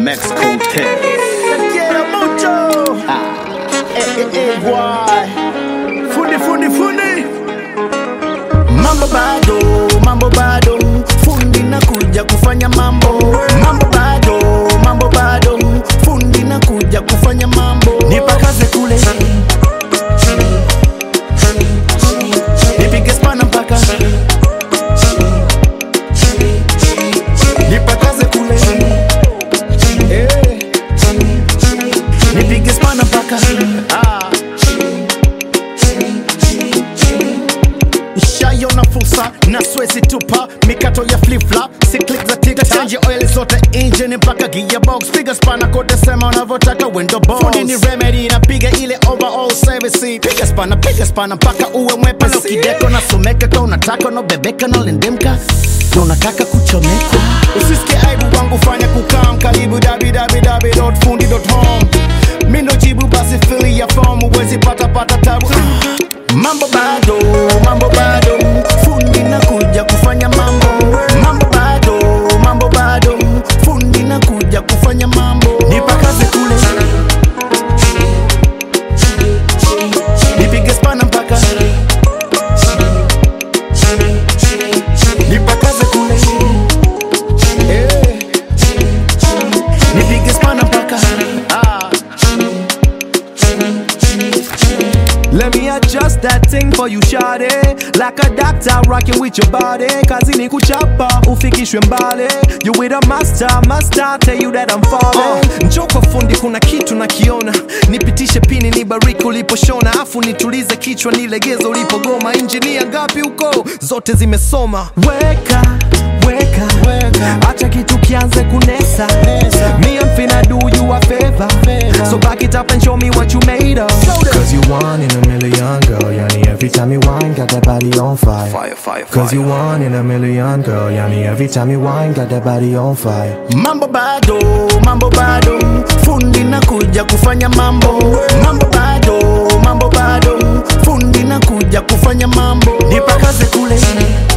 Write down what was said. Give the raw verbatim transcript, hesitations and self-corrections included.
Mexico Tales. Quiero mucho. Ah. Eh, eh, eh, boy. Fundi, fundi, fundi. Mambo bado, mambo bado. Fundi na kuja kufanya mambo. Mambo bado, mambo bado. Fundi na kuja kufanya mambo. Nipakaze kule. Nipige spana mpaka. Nipakaze kule. Eh. Nipige spana mpaka. Ah. Shayona fursa na swezi tupa mikato ya flip-flop, si click za TikTok. Change oil zote engine mpaka gearbox. Piga spana kote sema unavyotaka window box. Fundi ni remedy na piga ile overall service. Piga spana, piga spana mpaka uwe mwepesi. Kideko na someka kwa unataka no bebeka no lendemka. Na unataka kuchomeka. Usisikie aibu wangu fanya kukam. Karibu www.fundi.home. Mindo jibu basi fili ya form. Uwezi pata pata tabu. Mambo bado, mambo bado. Fundi na kuja kufanya mambo. Mambo bado, mambo bado. Fundi na kuja kufanya mambo. Nipakaze kule. Nipige spana mpaka. Nipakaze kule. Eh. Nipige spana mpaka. Ah. Let me adjust that thing for you, shawty. Like a doctor rocking with your body. Kazi ni kuchapa, ufikishwe mbali. You with a master, master tell you that I'm falling. uh, Njoo kwa fundi kuna kitu nakiona. Nipitishe pini nibariki uliposhona. Afu nitulize kichwa nilegeze ulipogoma. Engineer ngapi uko? Zote zimesoma. Weka, weka, weka. Acha kitu kianze kunesa. Me I'm finna do you a favor. So back it up and show me what you made of. Cause you one in a million, girl, yani every time you whine, got that body on fire. Fire, fire, fire. Cause you one in a million, girl, yani every time you whine, got that body on fire. Mambo bado, mambo bado. Fundi na kuja kufanya mambo. Mambo bado, mambo bado. Fundi na kuja kufanya mambo. Nipakaze kule.